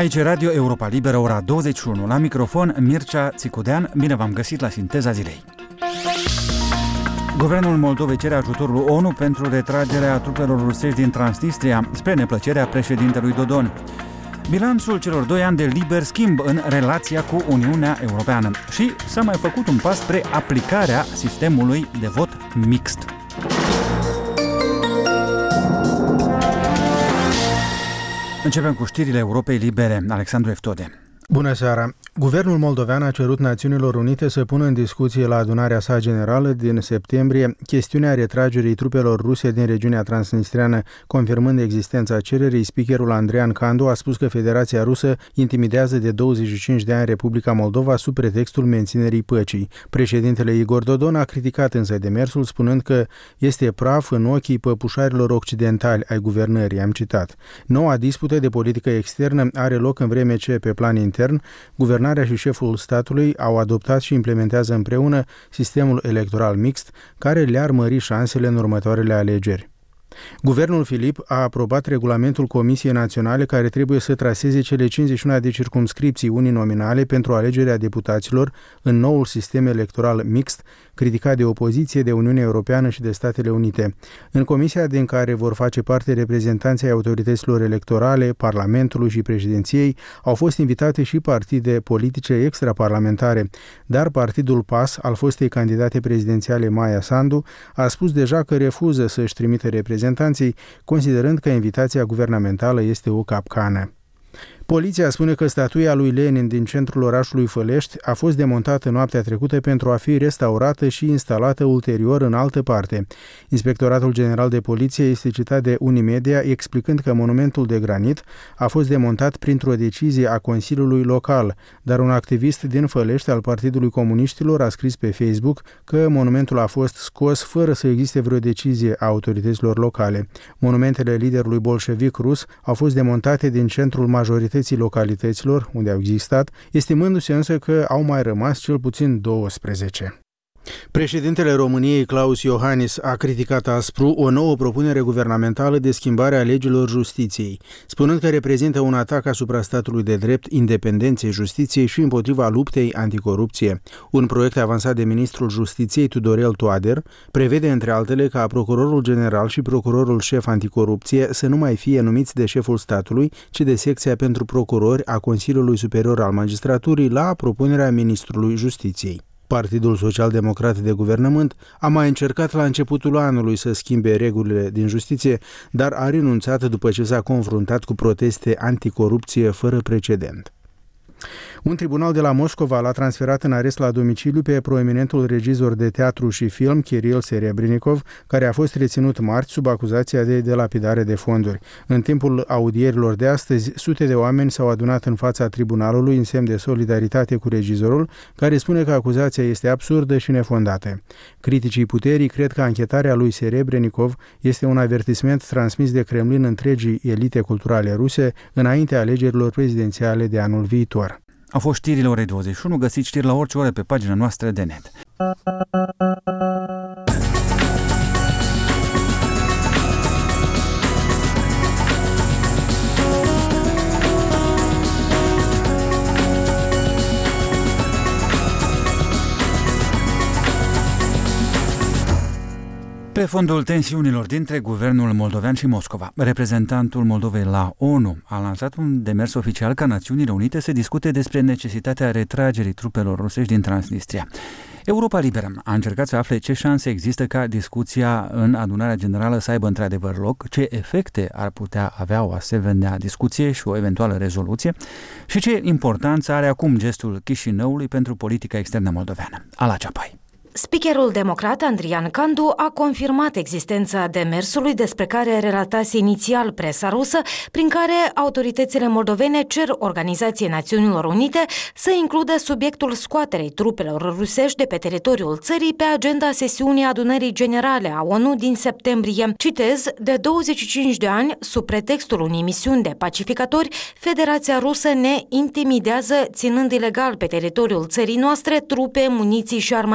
Aici Radio Europa Liberă, ora 21. La microfon, Mircea Țicudean. Bine v-am găsit la Sinteza Zilei. Guvernul Moldovei cere ajutorul ONU pentru retragerea trupelor rusești din Transnistria, spre neplăcerea președintelui Dodon. Bilanțul celor 2 ani de liber schimb în relația cu Uniunea Europeană. Și s-a mai făcut un pas spre aplicarea sistemului de vot mixt. Începem cu știrile Europei Libere. Alexandru Eftode. Bună seara! Guvernul moldovean a cerut Națiunilor Unite să pună în discuție la adunarea sa generală din septembrie chestiunea retragerii trupelor ruse din regiunea transnistriană. Confirmând existența cererii, speakerul Andrian Candu a spus că Federația Rusă intimidează de 25 de ani Republica Moldova sub pretextul menținerii păcii. Președintele Igor Dodon a criticat însă demersul, spunând că este praf în ochii păpușarilor occidentali ai guvernării. Am citat. Noua dispută de politică externă are loc în vreme ce, pe plan intern, guvernarea și șeful statului au adoptat și implementează împreună sistemul electoral mixt, care le-ar mări șansele în următoarele alegeri. Guvernul Filip a aprobat regulamentul Comisiei Naționale care trebuie să traseze cele 51 de circumscripții uninominale pentru alegerea deputaților în noul sistem electoral mixt, criticat de opoziție, de Uniunea Europeană și de Statele Unite. În comisia din care vor face parte reprezentanții autorităților electorale, Parlamentului și președinției, au fost invitate și partide politice extraparlamentare, dar partidul PAS al fostei candidate prezidențiale Maia Sandu a spus deja că refuză să-și trimită reprezentanții, considerând că invitația guvernamentală este o capcană. Poliția spune că statuia lui Lenin din centrul orașului Fălești a fost demontată noaptea trecută pentru a fi restaurată și instalată ulterior în altă parte. Inspectoratul General de Poliție este citat de Unimedia explicând că monumentul de granit a fost demontat printr-o decizie a Consiliului Local, dar un activist din Fălești al Partidului Comuniștilor a scris pe Facebook că monumentul a fost scos fără să existe vreo decizie a autorităților locale. Monumentele liderului bolșevic rus au fost demontate din centrul majorității localităților unde au existat, estimându-se însă că au mai rămas cel puțin 12. Președintele României, Klaus Iohannis, a criticat aspru o nouă propunere guvernamentală de schimbare a legilor justiției, spunând că reprezintă un atac asupra statului de drept, independenței justiției și împotriva luptei anticorupție. Un proiect avansat de ministrul Justiției, Tudorel Toader, prevede între altele ca procurorul general și procurorul șef anticorupție să nu mai fie numiți de șeful statului, ci de secția pentru procurori a Consiliului Superior al Magistraturii la propunerea ministrului Justiției. Partidul Social-Democrat de Guvernământ a mai încercat la începutul anului să schimbe regulile din justiție, dar a renunțat după ce s-a confruntat cu proteste anticorupție fără precedent. Un tribunal de la Moscova l-a transferat în arest la domiciliu pe proeminentul regizor de teatru și film Kiril Serebrennikov, care a fost reținut marți sub acuzația de delapidare de fonduri. În timpul audierilor de astăzi, sute de oameni s-au adunat în fața tribunalului în semn de solidaritate cu regizorul, care spune că acuzația este absurdă și nefondată. Criticii puterii cred că anchetarea lui Serebrennikov este un avertisment transmis de Kremlin întregii elite culturale ruse înaintea alegerilor prezidențiale de anul viitor. Au fost știrile orei 21, găsiți știri la orice oră pe pagina noastră de net. Pe fondul tensiunilor dintre guvernul moldovean și Moscova, reprezentantul Moldovei la ONU a lansat un demers oficial ca Națiunile Unite să discute despre necesitatea retragerii trupelor rusești din Transnistria. Europa Liberă a încercat să afle ce șanse există ca discuția în adunarea generală să aibă într-adevăr loc, ce efecte ar putea avea o asemenea discuție și o eventuală rezoluție și ce importanță are acum gestul Chișinăului pentru politica externă moldoveană. Ala Ceapai. Speakerul democrat Andrian Candu a confirmat existența demersului despre care relatase inițial presa rusă, prin care autoritățile moldovene cer Organizației Națiunilor Unite să includă subiectul scoaterei trupelor rusești de pe teritoriul țării pe agenda sesiunii adunării generale a ONU din septembrie. Citez, de 25 de ani, sub pretextul unei misiuni de pacificatori, Federația Rusă ne intimidează ținând ilegal pe teritoriul țării noastre trupe, muniții și armament.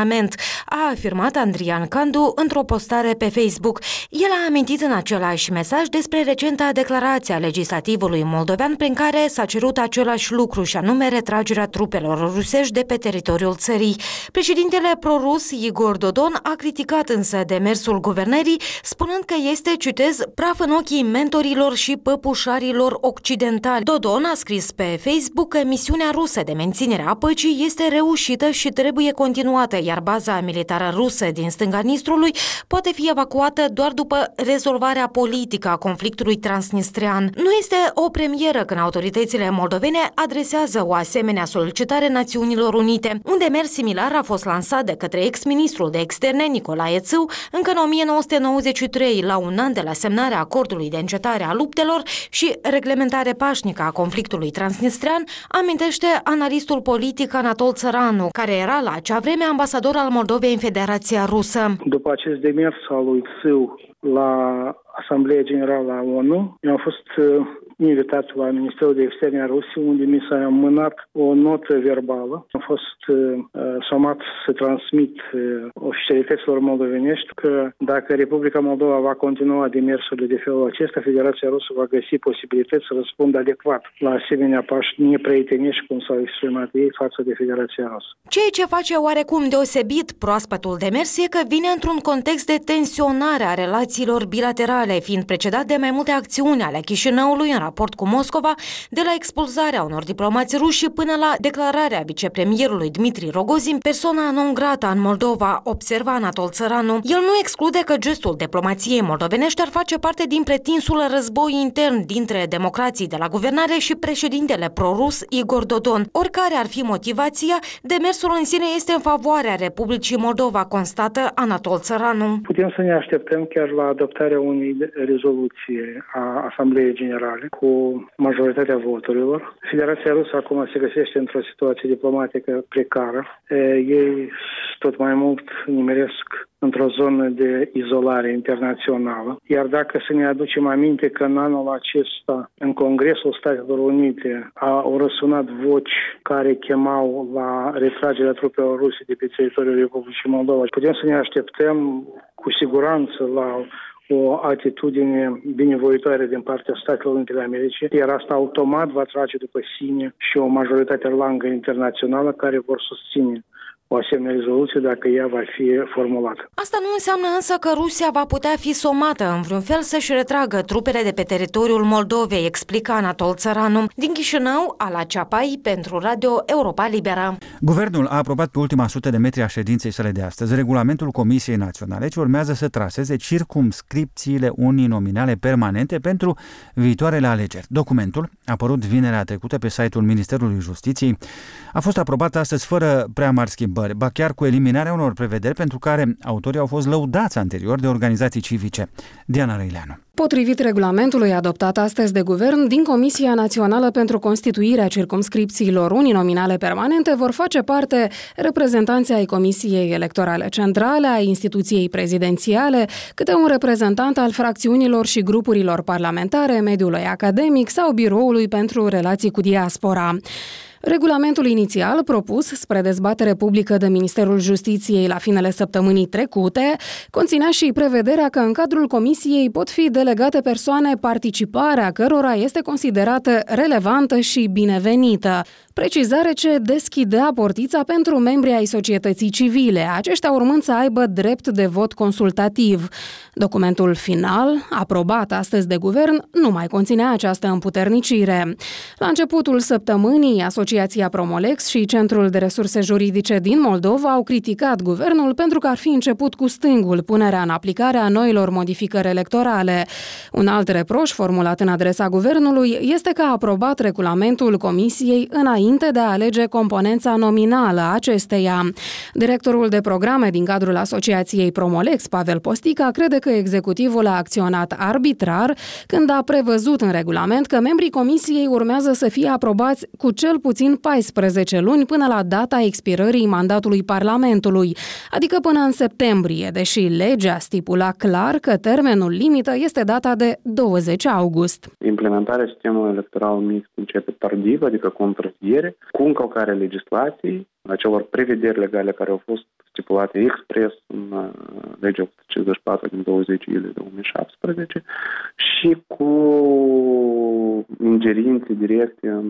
a afirmat Andrian Candu într-o postare pe Facebook. El a amintit în același mesaj despre recenta declarație a legislativului moldovean prin care s-a cerut același lucru, și anume retragerea trupelor rusești de pe teritoriul țării. Președintele prorus Igor Dodon a criticat însă demersul guvernării, spunând că este, citez, praf în ochii mentorilor și păpușarilor occidentali. Dodon a scris pe Facebook că misiunea rusă de menținere a păcii este reușită și trebuie continuată, iar baza militară rusă din stânga Nistrului poate fi evacuată doar după rezolvarea politică a conflictului transnistrean. Nu este o premieră când autoritățile moldovene adresează o asemenea solicitare Națiunilor Unite. Un demers similar a fost lansat de către ex-ministrul de externe Nicolae Țâu încă în 1993, la un an de la semnarea acordului de încetare a luptelor și reglementare pașnică a conflictului transnistrean, amintește analistul politic Anatol Țăranu, care era la acea vreme ambasador al Moldovei în Federația Rusă. După acest demers al lui Țâu la Asambleea Generală a ONU, eu am fost invitat la Ministerul de Externe a Rusiei, unde mi s-a mânat o notă verbală. Am fost somat să transmit oficialităților moldovenești că dacă Republica Moldova va continua demersurile de felul acesta, Federația Rusă va găsi posibilități să răspundă adecvat la asemenea pași neprietenești, cum s-au exprimat ei, față de Federația Rusă. Ceea ce face oarecum deosebit proaspătul demers e că vine într-un context de tensionare a relațiilor bilaterale, fiind precedat de mai multe acțiuni ale Chișinăului în raport cu Moscova, de la expulzarea unor diplomați ruși până la declararea vicepremierului Dmitri Rogozin persoana non grata în Moldova, observa Anatol Țăranu. El nu exclude că gestul diplomației moldovenești ar face parte din pretinsul război intern dintre democrații de la guvernare și președintele prorus Igor Dodon. Oricare ar fi motivația, demersul în sine este în favoarea Republicii Moldova, constată Anatol Țăranu. Putem să ne așteptăm chiar la adoptarea unei rezoluții a Asambleei Generale cu majoritatea voturilor. Federația Rusă acum se găsește într-o situație diplomatică precară. Ei tot mai mult nimeresc într-o zonă de izolare internațională. Iar dacă să ne aducem aminte că în anul acesta, în Congresul Statelor Unite, au răsunat voci care chemau la retragerea trupelor ruse de pe teritoriul Republicii Moldova, putem să ne așteptăm cu siguranță la o atitudine binevoitoare din partea Statelor Unite ale Americii, iar asta automat va trage după sine și o majoritate largă internațională care vor susține o asemenea rezoluție dacă ea va fi formulată. Asta nu înseamnă însă că Rusia va putea fi somată în vreun fel să-și retragă trupele de pe teritoriul Moldovei, explică Anatol Țăranu. Din Chișinău, Ala Ceapai, pentru Radio Europa Liberă. Guvernul a aprobat pe ultima 100 de metri a ședinței sale de astăzi regulamentul Comisiei Naționale ce urmează să traseze circumscripțiile uninominale permanente pentru viitoarele alegeri. Documentul, apărut vinerea trecută pe site-ul Ministerului Justiției, a fost aprobat astăzi fără prea mari schimbări, ba chiar cu eliminarea unor prevederi pentru care autorii au fost lăudați anterior de organizații civice. Diana Răileanu. Potrivit regulamentului adoptat astăzi de guvern, din Comisia Națională pentru Constituirea Circumscripțiilor uninominale permanente vor face parte reprezentanții ai Comisiei Electorale Centrale, ai instituției prezidențiale, câte un reprezentant al fracțiunilor și grupurilor parlamentare, mediului academic sau biroului pentru relații cu diaspora. Regulamentul inițial propus spre dezbatere publică de Ministerul Justiției la finele săptămânii trecute conținea și prevederea că în cadrul comisiei pot fi delegate persoane participarea cărora este considerată relevantă și binevenită. Precizare ce deschidea portița pentru membrii ai societății civile, aceștia urmând să aibă drept de vot consultativ. Documentul final, aprobat astăzi de guvern, nu mai conținea această împuternicire. La începutul săptămânii, Asociația Promolex și Centrul de Resurse Juridice din Moldova au criticat guvernul pentru că ar fi început cu stângul punerea în aplicare a noilor modificări electorale. Un alt reproș formulat în adresa guvernului este că a aprobat regulamentul comisiei înainte de a alege componența nominală a acesteia. Directorul de programe din cadrul Asociației Promolex, Pavel Postica, crede că executivul a acționat arbitrar când a prevăzut în regulament că membrii comisiei urmează să fie aprobați cu cel puțin puțin 14 luni până la data expirării mandatului Parlamentului, adică până în septembrie, deși legea stipula clar că termenul limită este data de 20 august. Implementarea sistemului electoral mixt începe tardiv, adică cu întârziere, cu încălcarea legislației, acelor prevederi legale care au fost stipulate expres în legea 854 din 20 iulie 2017 și cu ingerințe directe în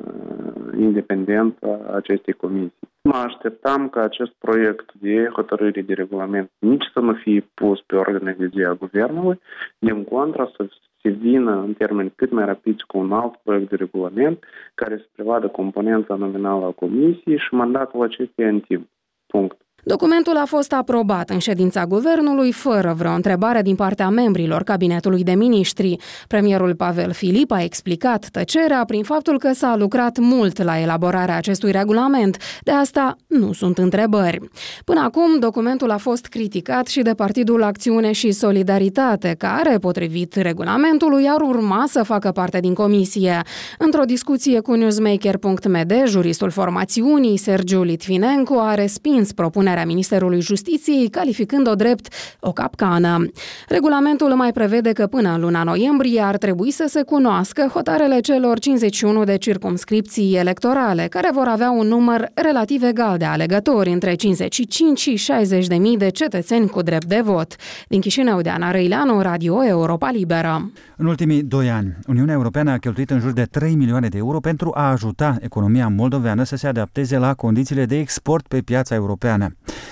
independența acestei comisii. Mă așteptam ca acest proiect de hotărâre de regulament nici să nu fie pus pe ordinea de zi a Guvernului, din contra să se vină în termeni cât mai rapizi cu un alt proiect de regulament care să prevadă componența nominală a comisiei și mandatul acesteia în timp. Punct. Documentul a fost aprobat în ședința guvernului fără vreo întrebare din partea membrilor cabinetului de miniștri. Premierul Pavel Filip a explicat tăcerea prin faptul că s-a lucrat mult la elaborarea acestui regulament. De asta nu sunt întrebări. Până acum, documentul a fost criticat și de Partidul Acțiune și Solidaritate, care, potrivit regulamentului, ar urma să facă parte din comisie. Într-o discuție cu Newsmaker.md, juristul formațiunii, Sergiu Litvinenko, a respins propunerea Ministerului Justiției, calificând-o drept o capcană. Regulamentul mai prevede că până în luna noiembrie ar trebui să se cunoască hotarele celor 51 de circumscripții electorale, care vor avea un număr relativ egal de alegători, între 55 și 60.000 de cetățeni cu drept de vot. Din Chișinău, Deana Răileanu, Radio Europa Liberă. În ultimii 2 ani, Uniunea Europeană a cheltuit în jur de 3 milioane de euro pentru a ajuta economia moldoveană să se adapteze la condițiile de export pe piața europeană.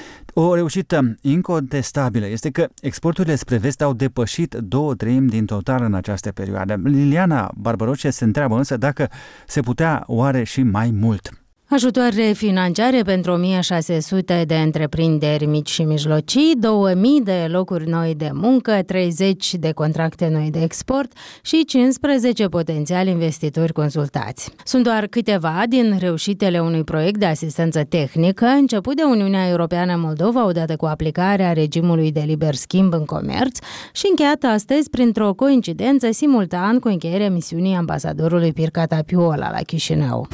O reușită incontestabilă este că exporturile spre vest au depășit 2/3 din total în această perioadă. Liliana Barbaroșie se întreabă însă dacă se putea oare și mai mult. Ajutoare financiare pentru 1600 de întreprinderi mici și mijlocii, 2000 de locuri noi de muncă, 30 de contracte noi de export și 15 potențiali investitori consultați. Sunt doar câteva din reușitele unui proiect de asistență tehnică început de Uniunea Europeană Moldova odată cu aplicarea regimului de liber schimb în comerț și încheiat astăzi printr-o coincidență simultan cu încheierea misiunii ambasadorului Pirca Tapiola la Chișinău.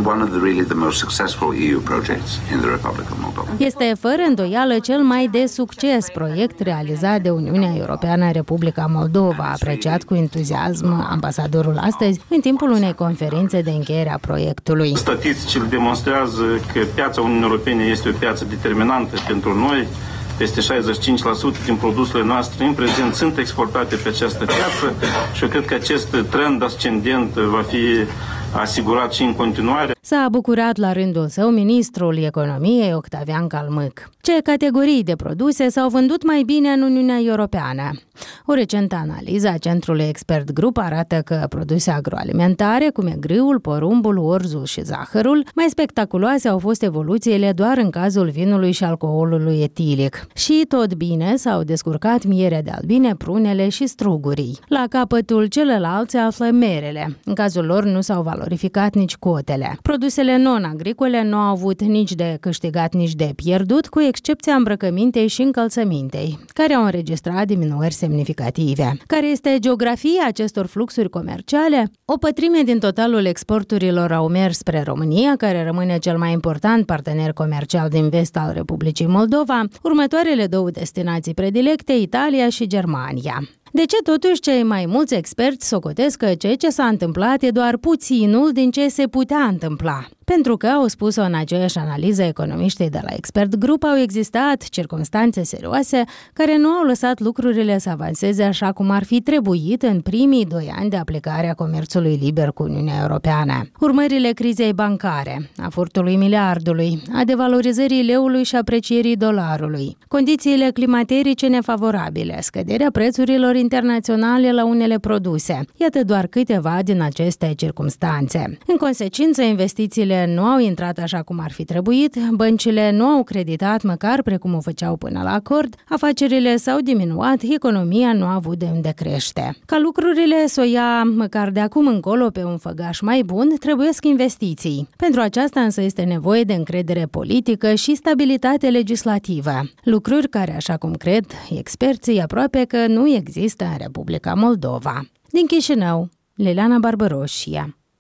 Este fără îndoială cel mai de succes proiect realizat de Uniunea Europeană în Republica Moldova, a apreciat cu entuziasm ambasadorul astăzi în timpul unei conferințe de încheiere a proiectului. Statisticile demonstrează că piața Uniunii Europene este o piață determinantă pentru noi. Peste 65% din produsele noastre în prezent sunt exportate pe această piață și eu cred că acest trend ascendent va fi asigurat și în continuare. S-a bucurat la rândul său ministrul economiei Octavian Calmâc. Ce categorii de produse s-au vândut mai bine în Uniunea Europeană? O recentă analiză a Centrului Expert Group arată că produse agroalimentare, cum e grâul, porumbul, orzul și zahărul, mai spectaculoase au fost evoluțiile doar în cazul vinului și alcoolului etilic. Și tot bine s-au descurcat mierea de albine, prunele și strugurii. La capătul celălalt se află merele. În cazul lor nu s-au valorificat nici cotele. Produsele non-agricole nu au avut nici de câștigat, nici de pierdut, cu excepția îmbrăcămintei și încălțămintei, care au înregistrat diminuări semnificative. Care este geografia acestor fluxuri comerciale? O pătrime din totalul exporturilor au mers spre România, care rămâne cel mai important partener comercial din vest al Republicii Moldova, următoarele două destinații predilecte, Italia și Germania. De ce totuși cei mai mulți experți socotesc că ceea ce s-a întâmplat e doar puținul din ce se putea întâmpla? Pentru că, au spus-o în aceeași analiză economiștii de la Expert Group, au existat circumstanțe serioase care nu au lăsat lucrurile să avanseze așa cum ar fi trebuit în primii 2 ani de aplicare a comerțului liber cu Uniunea Europeană. Urmările crizei bancare, a furtului miliardului, a devalorizării leului și aprecierii dolarului, condițiile climaterice nefavorabile, scăderea prețurilor internaționale la unele produse. Iată doar câteva din aceste circumstanțe. În consecință, investițiile nu au intrat așa cum ar fi trebuit, băncile nu au creditat măcar precum o făceau până la acord, afacerile s-au diminuat, economia nu a avut de unde crește. Ca lucrurile să o ia măcar de acum încolo pe un făgaș mai bun, trebuiesc investiții. Pentru aceasta însă este nevoie de încredere politică și stabilitate legislativă. Lucruri care, așa cum cred experții, aproape că nu există în Republica Moldova. Din Chișinău, Liliana Barbaroșia,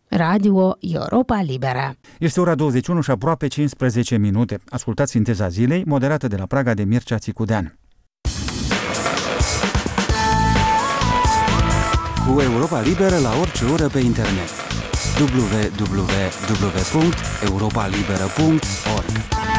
Radio Europa Liberă. Este ora 21 și aproape 15 minute. Ascultați Sinteza zilei, moderată de la Praga de Mircea Țicudean. Cu Europa Liberă la orice oră pe internet. www.europalibera.org.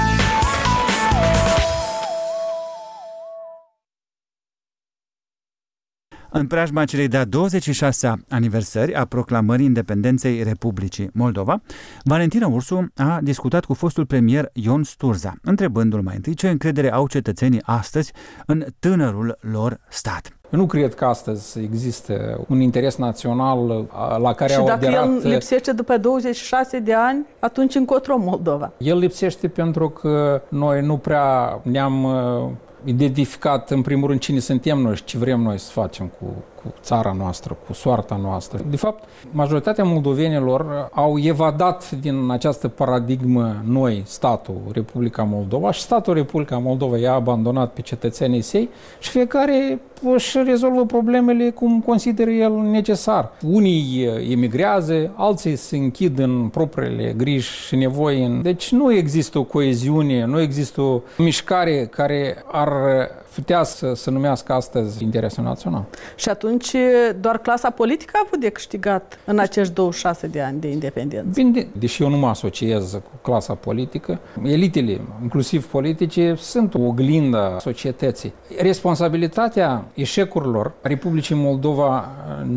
În preajma celei de-a 26-a aniversări a proclamării independenței Republicii Moldova, Valentina Ursu a discutat cu fostul premier Ion Sturza, întrebându-l mai întâi ce încredere au cetățenii astăzi în tânărul lor stat. Eu nu cred că astăzi există un interes național la care au aderat... Și dacă el lipsește după 26 de ani, atunci încotro Moldova? El lipsește pentru că noi nu prea ne-am identificat în primul rând cine suntem noi și ce vrem noi să facem cu țara noastră, cu soarta noastră. De fapt, majoritatea moldovenilor au evadat din această paradigmă noi, statul Republica Moldova, și statul Republica Moldova i-a abandonat pe cetățenii săi și fiecare își rezolvă problemele cum consideră el necesar. Unii emigrează, alții se închid în propriile griji și nevoi. Deci nu există o coeziune, nu există o mișcare care ar putea să numească astăzi interesul național. Și atunci doar clasa politică a avut de câștigat în acești 26 de ani de independență. Bine, deși eu nu mă asociez cu clasa politică, elitele, inclusiv politice, sunt o oglindă a societății. Responsabilitatea eșecurilor Republicii Moldova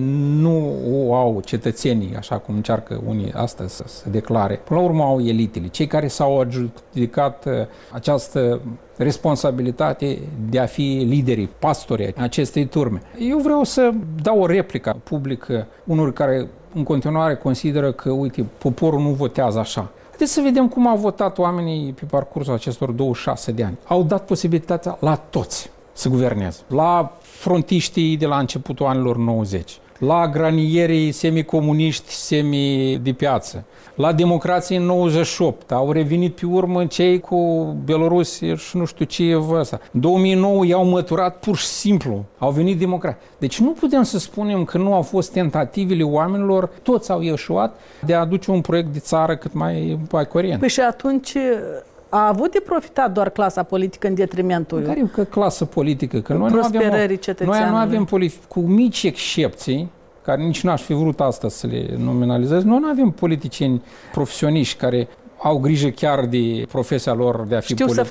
nu o au cetățenii, așa cum încearcă unii astăzi să se declare. Până la urmă au elitele, cei care s-au adjudicat această responsabilitate de a fi liderii, pastorii acestei turme. Eu vreau să dau o replică publică unor care în continuare consideră că, uite, poporul nu votează așa. Haideți să vedem cum au votat oamenii pe parcursul acestor 26 de ani. Au dat posibilitatea la toți să guverneze. La frontiștii de la începutul anilor 90, la granierii semicomuniști, semi de piață, la democrație în 98, au revenit pe urmă cei cu Belorusia și nu știu ce ăsta. În 2009 i-au măturat pur și simplu, au venit democrați. Deci nu putem să spunem că nu au fost tentativele oamenilor, toți au ieșuat de a aduce un proiect de țară cât mai corect. Păi și atunci a avut de profitat doar clasa politică în detrimentul care că clasă politică? Că noi nu avem cu mici excepții, care nici n-aș fi vrut astăzi să le nominalizez. Noi nu avem politicieni profesioniști care au grijă chiar de profesia lor de a fi politicieni.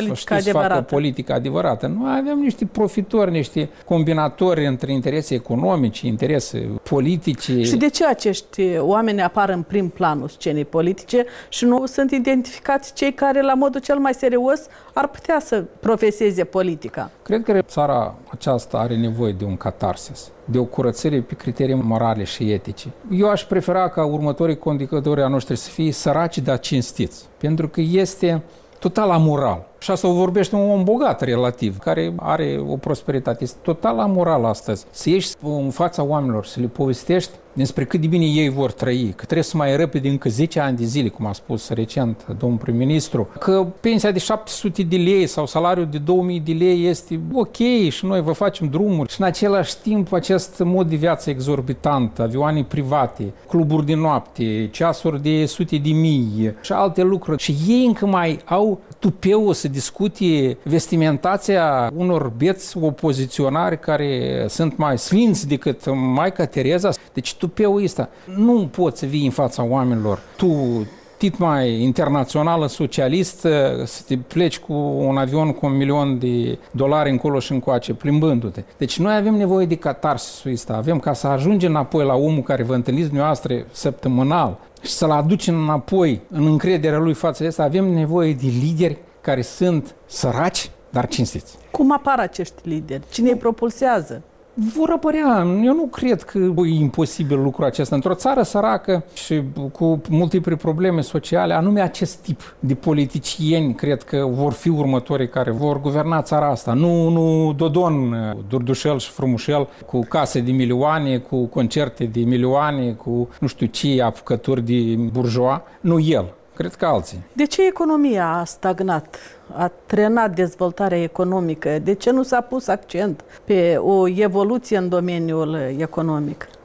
Să facă politică adevărată. Noi avem niște profitori, niște combinatori între interese economice, interese politice. Și de ce acești oameni apar în prim planul scenei politice și nu sunt identificați cei care, la modul cel mai serios, ar putea să profeseze politica? Cred că țara aceasta are nevoie de un catarsis, de o curățire pe criterii morale și etice. Eu aș prefera ca următorii conducători a noștri să fie săraci, dar cinstiți, pentru că este total amoral. Și asta o vorbește un om bogat relativ, care are o prosperitate. Este total amoral astăzi. Să ieși în fața oamenilor, să le povestești despre cât de bine ei vor trăi, că trebuie să mai repede încă 10 ani de zile, cum a spus recent domnul prim-ministru, că pensia de 700 de lei sau salariul de 2000 de lei este ok și noi vă facem drumuri. Și în același timp acest mod de viață exorbitant, avioane private, cluburi de noapte, ceasuri de sute de mii și alte lucruri. Și ei încă mai au tupeul să discute vestimentația unor beți opoziționari care sunt mai sfinți decât Maica Tereza. Deci tupeul ăsta nu poți să vii în fața oamenilor. Tu, tit mai internațională, socialist, să te pleci cu un avion cu $1.000.000 încolo și încoace, plimbându-te. Deci noi avem nevoie de catarsisul ăsta. Avem ca să ajungem înapoi la omul care vă întâlniți dumneavoastră săptămânal și să-l aducem înapoi în încrederea lui față de asta. Avem nevoie de lideri care sunt săraci, dar cinstiți. Cum apar acești lideri? Cine îi propulsează? Vor apărea. Eu nu cred că e imposibil lucrul acesta. Într-o țară săracă și cu multiple probleme sociale, anume acest tip de politicieni, cred că vor fi următorii care vor guverna țara asta. Nu Dodon, Durdușel și Frumușel, cu case de milioane, cu concerte de milioane, cu nu știu ce apucături de burjoa. Nu el. Cred că alții. De ce economia a stagnat? A trenat dezvoltarea economică? De ce nu s-a pus accent pe o evoluție în domeniul economic?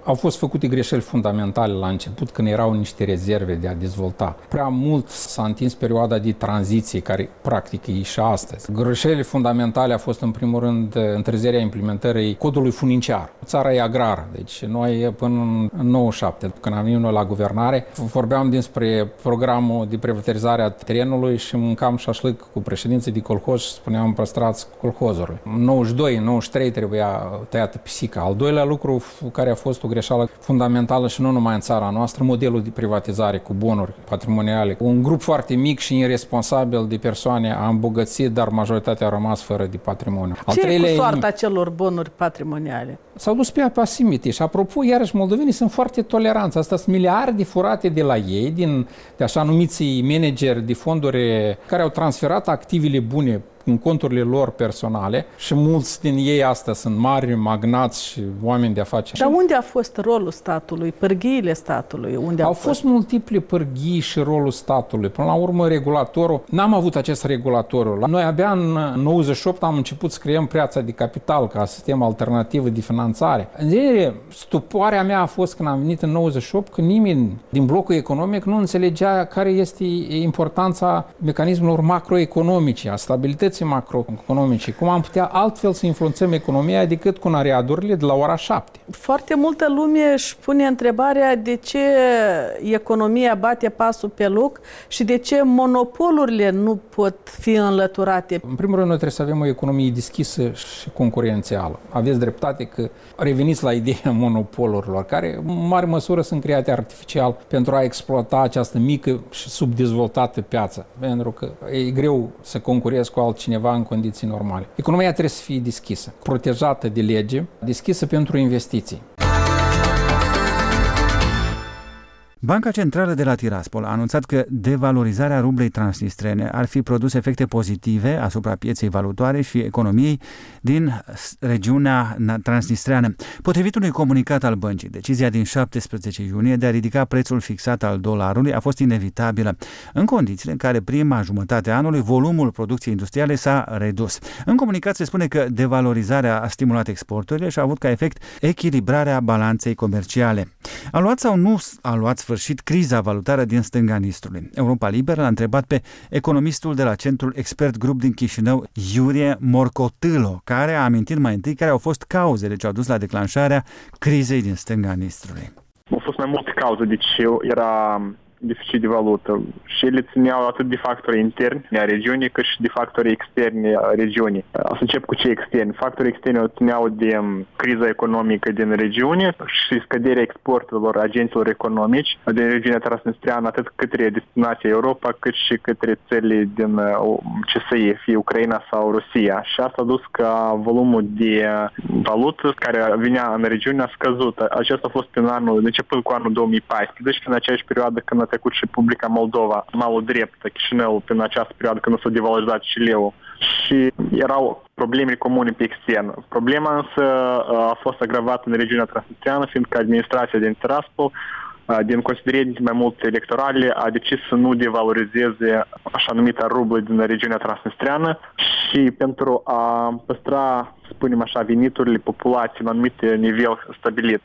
Au fost făcute greșeli fundamentale la început, când erau niște rezerve de a dezvolta. Prea mult s-a întins perioada de tranziție, care practic e și astăzi. Greșelile fundamentale a fost, în primul rând, întârzierea implementării codului funciar. Țara e agrară, deci noi până în 97, când am venit noi la guvernare, vorbeam despre programul de privatizație a terenului și mâncam șașlâc cu președinții de colhoz și spuneam păstrați colhozului. În 92-93 trebuia tăiată pisica. Al doilea lucru care a fost o greșeală fundamentală și nu numai în țara noastră, modelul de privatizare cu bonuri patrimoniale. Un grup foarte mic și irresponsabil de persoane a îmbogățit, dar majoritatea a rămas fără de patrimoniu. Ce e cu soarta celor bonuri patrimoniale? S-au dus pe asimite și, apropo, iarăși moldovenii sunt foarte toleranți. Asta sunt miliarde furate de la ei, de așa numiții manageri de fonduri care au transferat activele bune în conturile lor personale și mulți din ei astăzi sunt mari magnați și oameni de afaceri. Dar unde a fost rolul statului, pârghiile statului? Unde au fost multiple pârghii și rolul statului. Până la urmă, regulatorul, n-am avut acest regulatoriu. Noi abia în 98 am început să creăm piața de capital ca sistem alternativ de finanțare. În genere, stupoarea mea a fost când am venit în 98 că nimeni din blocul economic nu înțelegea care este importanța mecanismelor macroeconomice, a stabilității macroeconomice. Cum am putea altfel să influențăm economia decât cu nariadurile de la ora 7? Foarte multă lume își pune întrebarea de ce economia bate pasul pe loc și de ce monopolurile nu pot fi înlăturate. În primul rând, noi trebuie să avem o economie deschisă și concurențială. Aveți dreptate că reveniți la ideea monopolurilor, care în mare măsură sunt create artificial pentru a exploata această mică și subdezvoltată piață. Pentru că e greu să concurezi cu altcineva în condiții normale. Economia trebuie să fie deschisă, protejată de lege, deschisă pentru investiții. Banca Centrală de la Tiraspol a anunțat că devalorizarea rublei transnistrene ar fi produs efecte pozitive asupra pieței valutoare și economiei din regiunea transnistreană. Potrivit unui comunicat al băncii, decizia din 17 iunie de a ridica prețul fixat al dolarului a fost inevitabilă, în condițiile în care prima jumătate a anului volumul producției industriale s-a redus. În comunicat se spune că devalorizarea a stimulat exporturile și a avut ca efect echilibrarea balanței comerciale. A luat sau nu a luat sfârșit criza valutară din stânga Nistrului? Europa Liberă l-a întrebat pe economistul de la Centrul Expert Group din Chișinău, Iurie Morcotâlo, care a amintit mai întâi care au fost cauzele ce au dus la declanșarea crizei din stânga Nistrului. Au fost mai multe cauze de ce era deficit de valută și ele țineau atât de factori interni a regiunii cât și de factori externi a regiunii. O să încep cu cei externi. Factorii externi țineau de criza economică din regiune și scăderea exporturilor agenților economici din regiunea transnistreană atât către destinația Europa cât și către țările din CSI, fie Ucraina sau Rusia. Și asta a dus ca volumul de valută care vinea în regiune a scăzut. Acesta a fost începând cu anul 2014, în aceeași perioadă când a trecut și Republica Moldova, malul drept, Chișinău, prin această perioadă când s-a devalorizat și leu. Și erau probleme comune pe extern. Problema însă a fost agravată în regiunea transnistreană, fiindcă administrația din Tiraspol, din considerente mai multe electorale, a decis să nu devalorizeze așa numita rublă din regiunea transnistreană și pentru a păstra, spunem așa, veniturile populației în anumite nivel stabilit.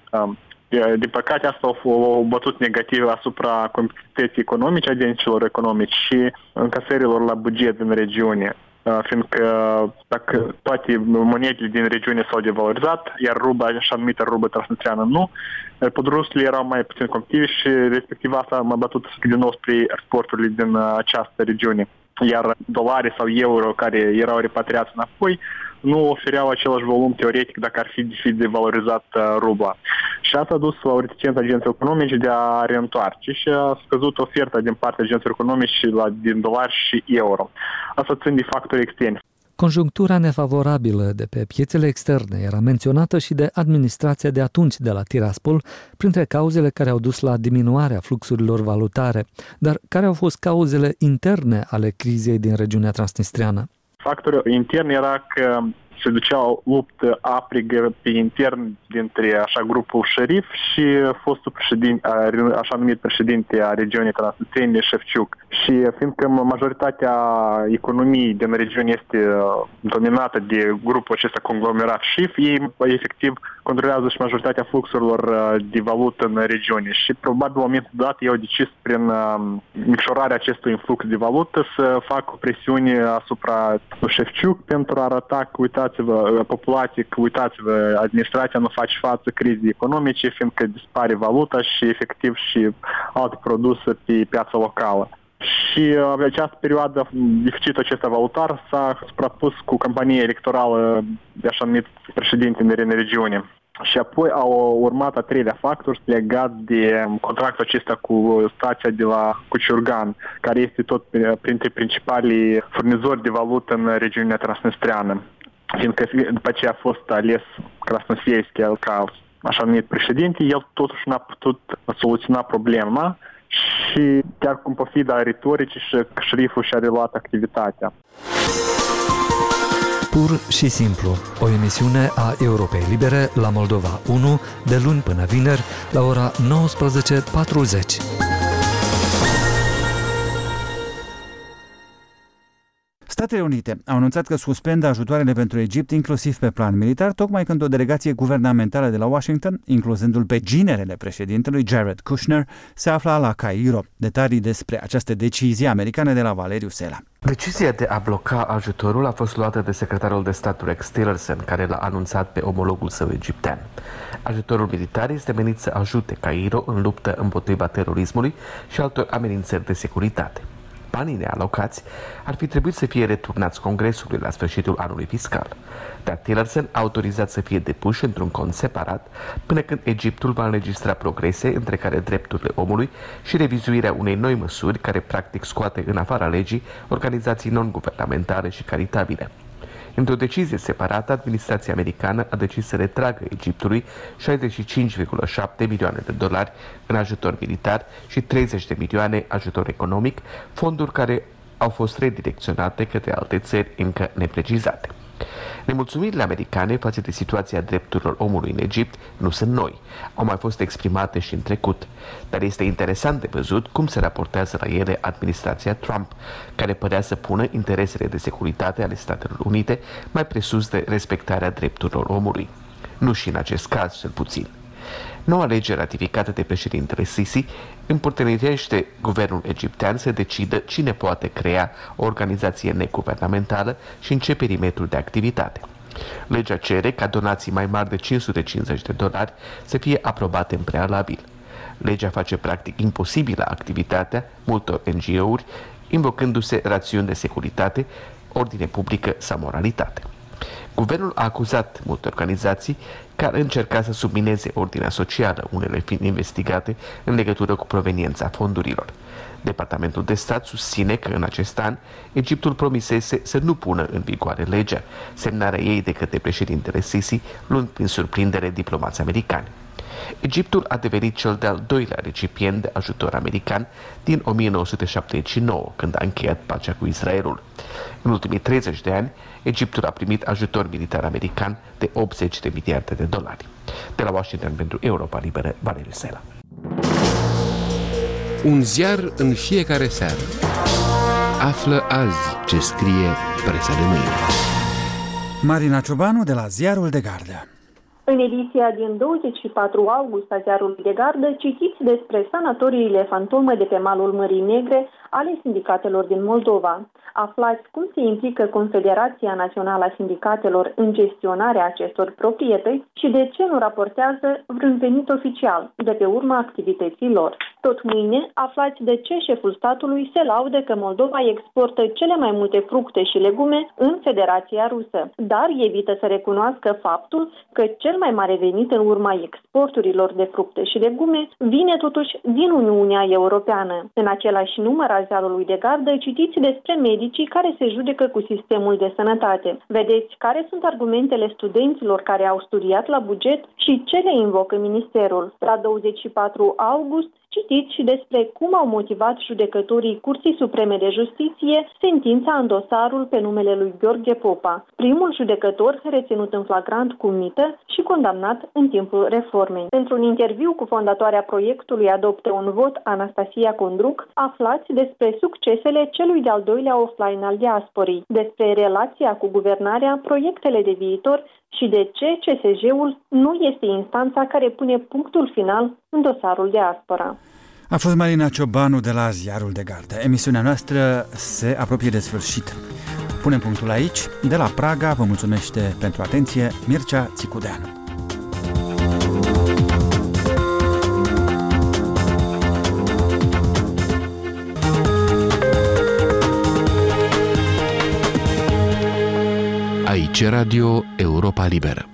Din păcate, asta a bătut negativ asupra competitivității economice, agenților economici și încasărilor la buget din regiune. Fiindcă dacă toate monedele din regiune s-au devalorizat, iar rubla, așa numită rublă transnistreană, nu, produsele erau mai puțin competitive și respectiv asta m-a bătut din nou spre exporturile din această regiune. Iar dolari sau euro care erau repatriați înapoi nu ofereau același volum teoretic dacă ar fi devalorizat rubla. Și asta a dus la o reticență agenților economice de a reîntoarce și a scăzut oferta din partea agenților economice din dolari și euro. Asta țin de factori externi. Conjunctura nefavorabilă de pe piețele externe era menționată și de administrația de atunci de la Tiraspol, printre cauzele care au dus la diminuarea fluxurilor valutare. Dar care au fost cauzele interne ale crizei din regiunea transnistreană? Factorul intern era că se ducea o luptă aprigă pe intern dintre așa grupul șerif și fostul președinte, așa numit președinte a regiunii transnistrene, Șefciuc. Și fiindcă majoritatea economiei din regiune este dominată de grupul acesta conglomerat șif, ei efectiv controlează și majoritatea fluxurilor de valută în regiune și probabil în momentul dat ei au decis prin micșorarea acestui influx de valută să facă o presiune asupra Șefciuc pentru a arăta că uitați-vă populație, că uitați-vă administrația nu face față crizei economice, fiindcă dispare valuta și efectiv și alte produse pe piața locală. Și în această perioadă, deficitul acesta valutar s-a suprapus cu campania electorală de așa numit președinte în regiune. Și apoi au urmat a treilea factor legat de contractul acesta cu stația de la Cuciurgan, care este tot printre principalii furnizori de valută în regiunea transnistreană. Fiindcă după aceea a fost ales Krasnofievski ca așa numit președinte, el totuși n-a putut soluționa problema și chiar cu pofida retoricii și șeriful și-a reluat activitatea. Pur și simplu, o emisiune a Europei Libere la Moldova 1, de luni până vineri, la ora 19:40. Statele Unite au anunțat că suspendă ajutoarele pentru Egipt, inclusiv pe plan militar, tocmai când o delegație guvernamentală de la Washington, incluzându-l pe ginerele președintelui Jared Kushner, se afla la Cairo. Detalii despre această decizie americană de la Valeriu Sela. Decizia de a bloca ajutorul a fost luată de secretarul de stat Rex Tillerson, care l-a anunțat pe omologul său egiptean. Ajutorul militar este menit să ajute Cairo în luptă împotriva terorismului și altor amenințări de securitate. Banii nealocați ar fi trebuit să fie returnați Congresului la sfârșitul anului fiscal, dar Tillerson a autorizat să fie depuși într-un cont separat până când Egiptul va înregistra progrese, între care drepturile omului și revizuirea unei noi măsuri care practic scoate în afara legii organizații non-guvernamentale și caritabile. Într-o decizie separată, administrația americană a decis să retragă Egiptului $65,7 milioane în ajutor militar și 30 de milioane ajutor economic, fonduri care au fost redirecționate către alte țări încă neprecizate. Nemulțumirile americane față de situația drepturilor omului în Egipt nu sunt noi, au mai fost exprimate și în trecut, dar este interesant de văzut cum se raportează la ele administrația Trump, care părea să pună interesele de securitate ale Statelor Unite mai presus de respectarea drepturilor omului. Nu și în acest caz, cel puțin. Noua lege ratificată de președintele Sisi împuternicește guvernul egiptean să decidă cine poate crea o organizație neguvernamentală și în ce perimetru de activitate. Legea cere ca donații mai mari de $550 să fie aprobate în prealabil. Legea face practic imposibilă activitatea multor NGO-uri, invocându-se rațiuni de securitate, ordine publică sau moralitate. Guvernul a acuzat multe organizații care încerca să submineze ordinea socială, unele fiind investigate în legătură cu proveniența fondurilor. Departamentul de stat susține că în acest an Egiptul promisese să nu pună în vigoare legea, semnarea ei de către președintele Sisi, luând prin surprindere diplomați americani. Egiptul a devenit cel de-al doilea recipient de ajutor american din 1979, când a încheiat pacea cu Israelul. În ultimii 30 de ani, Egiptul a primit ajutor militar american de $80 de miliarde. De la Washington pentru Europa Liberă, Valeriu Sela. Un ziar în fiecare seară. Află azi ce scrie presa de mâine. Marina Ciobanu de la Ziarul de Gardă. În ediția din 24 august a Ziarului de Gardă citiți despre sanatoriile fantomă de pe malul Mării Negre ale sindicatelor din Moldova. Aflați cum se implică Confederația Națională a Sindicatelor în gestionarea acestor proprietăți și de ce nu raportează vreun venit oficial de pe urma activității lor. Tot mâine aflați de ce șeful statului se laudă că Moldova exportă cele mai multe fructe și legume în Federația Rusă, dar evită să recunoască faptul că cel mai mare venit în urma exporturilor de fructe și legume vine totuși din Uniunea Europeană. În același număr al Ziarului de Gardă citiți despre medicii care se judecă cu sistemul de sănătate. Vedeți care sunt argumentele studenților care au studiat la buget și ce le invocă ministerul. La 24 august citiți și despre cum au motivat judecătorii Curții Supreme de Justiție sentința în dosarul pe numele lui Gheorghe Popa, primul judecător reținut în flagrant cu mită și condamnat în timpul reformei. Într-un interviu cu fondatoarea proiectului Adoptă un vot, Anastasia Condruc, aflați despre succesele celui de-al doilea offline al diasporii, despre relația cu guvernarea, proiectele de viitor și de ce CSJ-ul nu este instanța care pune punctul final în dosarul diaspora. A fost Marina Ciobanu de la Ziarul de Gardă. Emisiunea noastră se apropie de sfârșit. Punem punctul aici. De la Praga vă mulțumește pentru atenție Mircea Țicudeanu. Aici Radio Europa Liberă.